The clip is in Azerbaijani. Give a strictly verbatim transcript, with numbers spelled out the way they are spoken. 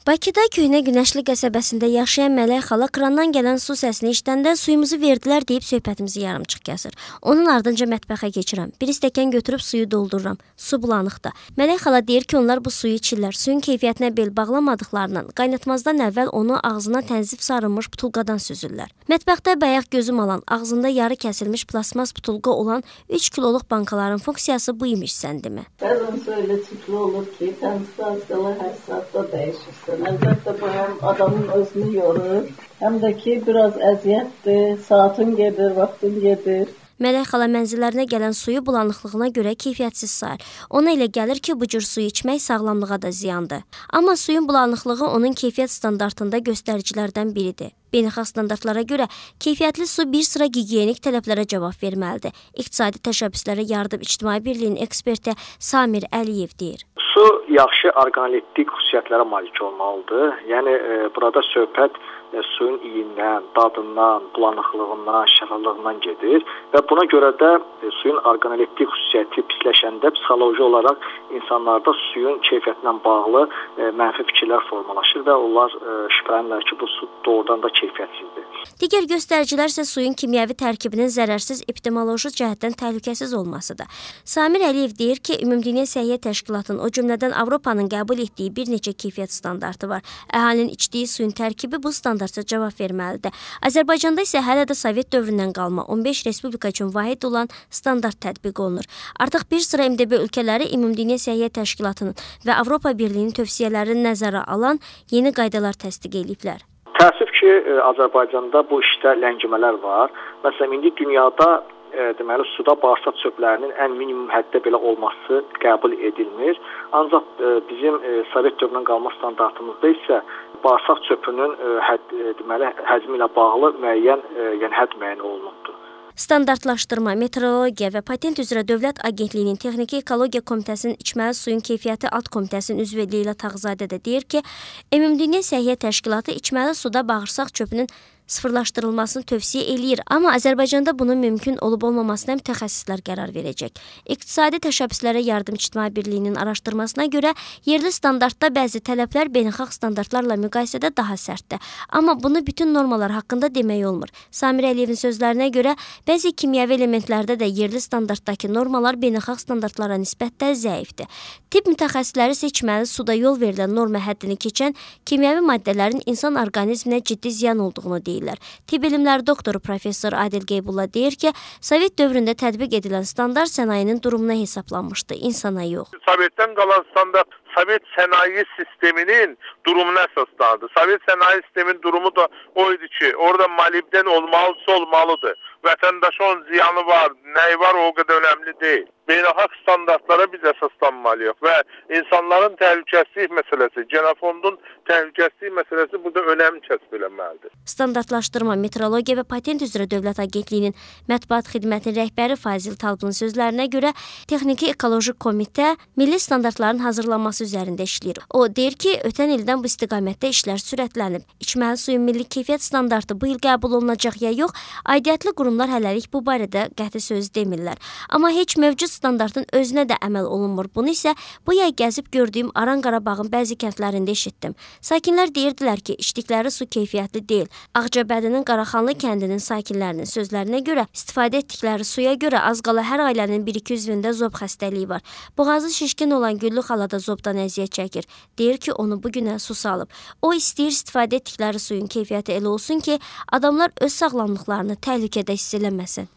Bakıda Köhnə Günəşli qəsəbəsində yaşayan Mələk xala krandan gələn su səsini eşidəndə suyumuzu verdilər deyib söhbətimizi yarımçıq kəsir. Onun ardınca mətbəxə keçirəm. Bir stəkan götürüb suyu doldururam. Su bulanıqdır. Mələk xala deyir ki, onlar bu suyu içirlər. Suyun keyfiyyətinə bel bağlamadıqlarından qaynatmazdan əvvəl onu ağzına tənzif sarılmış butulqadan süzürlər. Mətbəxdə bayaq gözüm alan, ağzında yarı kəsilmiş plasmas butulqa olan üç kiloluq bankaların funksiyası bu imiş səndimi? Bəzən öyle tipli olur ki, tənzif azqalar hər saatda dəyişirsən. Əlbəttə bu həm adamın özünü yorur, həm də ki, biraz əziyyətdir, saatın gedir, vaxtın gedir. Mələk xala mənzillərinə gələn suyu bulanıqlığına görə keyfiyyətsiz sayır. Ona elə gəlir ki, bu cür suyu içmək sağlamlığa da ziyandır. Amma suyun bulanıqlığı onun keyfiyyət standartında göstəricilərdən biridir. Beynəlxalq standartlara görə keyfiyyətli su bir sıra gigiyenik tələblərə cavab verməlidir. İqtisadi təşəbbüslərə yardım İctimai Birliyinin eksperti Samir Əliyev deyir. Su yaxşı orqanoleptik xüsusiyyətlərə malik olmalıdır. Yəni e, burada söhbət e, suyun iyindən, dadından, bulanıqlığından, şəffaflığından gedir və buna görə də e, suyun orqanoleptik xüsusiyyəti pisləşəndə psixoloji olaraq insanlarda suyun keyfiyyətinə bağlı e, mənfi fikirlər formalaşır və onlar e, şübhələnirlər ki, bu su doğrudan da keyfiyyətsizdir. Digər göstəricilər isə suyun kimyəvi tərkibinin zərərsiz epidemioloji cəhətdən təhlükəsiz olmasıdır. Samir Əliyev deyir ki, Ümumdünya Səhiyyə Təşkilatının, o cümlədən Avropanın qəbul etdiyi bir neçə keyfiyyət standartı var. Əhalinin içdiyi suyun tərkibi bu standarta cavab verməlidir. Azərbaycanda isə hələ də Sovet dövründən qalma on beş respublika üçün vahid olan standart tətbiq olunur. Artıq bir sıra M D B ölkələri Ümumdünya Səhiyyə Təşkilatının və Avropa Birliyinin tövsiyələrini nəzərə alan yeni qaydalar təsdiq ediblər. Təəssüf ki, Azərbaycanda bu işdə ləngimələr var. Məsələn, indi dünyada e, deməli suda bağırsaq çöplərinin ən minimum həddə belə olması qəbul edilmir. Ancaq e, bizim e, Sovet dövründən qalma standartımızda isə bağırsaq çöpünün e, həd, e, deməli həcmi ilə bağlı müəyyən, e, yəni hədd müəyyən olunubdur. Standartlaşdırma, Meteorologiya və Patent üzrə Dövlət Agentliyinin Texniki Ekologiya Komitəsinin İçməli Suyun Keyfiyyəti Alt Komitəsinin üzvü Leyla Tağzadə də deyir ki, Ümumdünya Səhiyyə Təşkilatı içməli suda bağırsaq çöpünün sıfırlaşdırılmasını tövsiyə eləyir, amma Azərbaycanda bunun mümkün olub-olmamasına mütəxəssislər qərar verəcək. İqtisadi təşəbbüslərə yardım İctimai Birliyinin araşdırmasına görə yerli standartda bəzi tələblər beynəlxalq standartlarla müqayisədə daha sərtdir. Amma bunu bütün normalar haqqında demək olmur. Samir Əliyevin sözlərinə görə bəzi kimyəvi elementlərdə də yerli standartdakı normalar beynəlxalq standartlara nisbətdə zəifdir. Tibb mütəxəssisləri isə içməli suda yol verilən norma həddini keçən kimyəvi maddələrin insan orqanizminə ciddi ziyan olduğunu deyir. Tibb elmləri doktoru professor Adil Qeybulla deyir ki, Sovet dövründə tətbiq edilən standart sənayenin durumuna hesablanmışdı, insana yox. Sovetdən qalan standart Sovet sənaye sisteminin durumuna əsaslandı. Sovet sənaye sisteminin durumu da o idi ki, orada molibden olmalısı olmalıdır. Vətəndaşa onun ziyanı var, nəyi var o qədər önemli deyil. Beynəlxalq standartlara biz əsaslanmalıyıq və insanların təhlükəsizlik məsələsi, genofondun təhlükəsizlik məsələsi burada önəm kəsb edilməlidir. Standartlaşdırma, Meteorologiya və Patent üzrə Dövlət Agentliyinin mətbuat xidmətinin rəhbəri Fazil Talbının sözlərinə görə Texniki Ekoloji Komitə milli standartların hazırlanması üzərində işləyir. O deyir ki, ötən ildən bu istiqamətdə işlər sürətlənib. İçməli suyun milli keyfiyyət standartı bu il qəbul olunacaq ya yox, aidiyyatlı qurumlar hələlik bu barədə qəti söz demirlər. Amma heç mövcud standartın özünə də əməl olunmur. Bunu isə bu yay gəzib gördüyüm Aran Qarabağın bəzi kəndlərində eşitdim. Sakinlər deyirdilər ki, içdikləri su keyfiyyətli deyil. Ağcabədinin Qaraxanlı kəndinin sakinlərinin sözlərinə görə istifadə etdikləri suya görə az qala hər ailənin bir iki üzvündə zob xəstəliyi var. Boğazı şişkin olan Güllü xala da zobdan əziyyət çəkir. Deyir ki, onu bu günə su salıb. O istəyir istifadə etdikləri suyun keyfiyyəti elə olsun ki, adamlar öz sağlamlıqlarını təhlükədə hiss eləməsin.